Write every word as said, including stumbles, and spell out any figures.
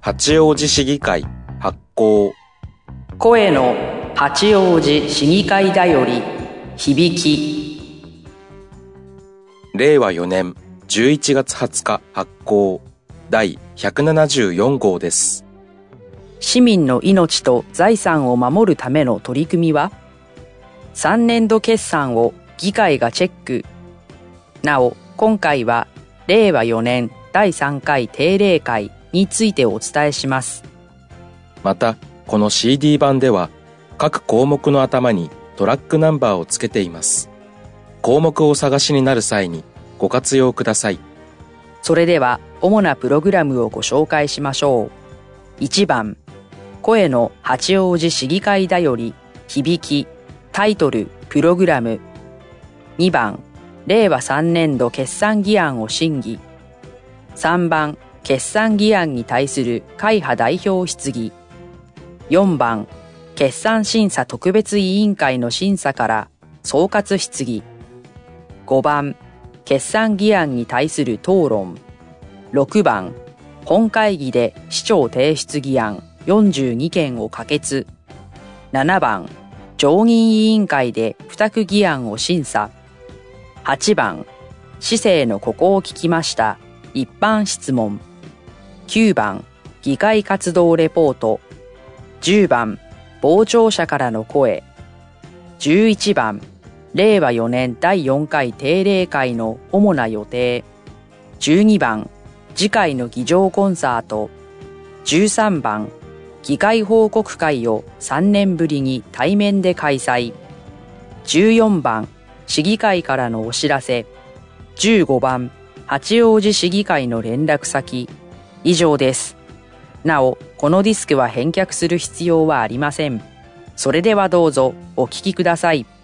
八王子市議会発行。 声の八王子市議会だより響き。 れいわよねんじゅういちがつはつか発行第ひゃくななじゅうよんごうです。 市民の命と財産を守るための取り組みは、さんねんど決算を議会がチェック。なお、今回はれいわよねんだいさんかい定例会についてお伝えします。 また、この シーディー 版では各項目の頭にトラックナンバーをつけています。項目をお探しになる際にご活用ください。 それでは主なプログラムをご紹介しましょう。いちばん、声の八王子市議会だより響き、タイトル、プログラム。にばん、れいわさんねんど決算議案を審議。さんばん、決算議案に対する会派代表質疑。よんばん、決算審査特別委員会の審査から総括質疑。ごばん、決算議案に対する討論。ろくばん、本会議で市長提出議案よんじゅうにけんを可決。ななばん、常任委員会で付託議案を審査。はちばん、市政のここを聞きました。一般質問。きゅうばん、議会活動レポート。じゅうばん、傍聴者からの声。じゅういちばん、れいわよねんだいよんかい定例会の主な予定。じゅうにばん、次回の議場コンサート。じゅうさんばん、議会報告会をさんねんぶりに対面で開催。じゅうよんばん、市議会からのお知らせ。じゅうごばん、八王子市議会の連絡先。以上です。なお、このディスクは返却する必要はありません。それではどうぞお聞きください。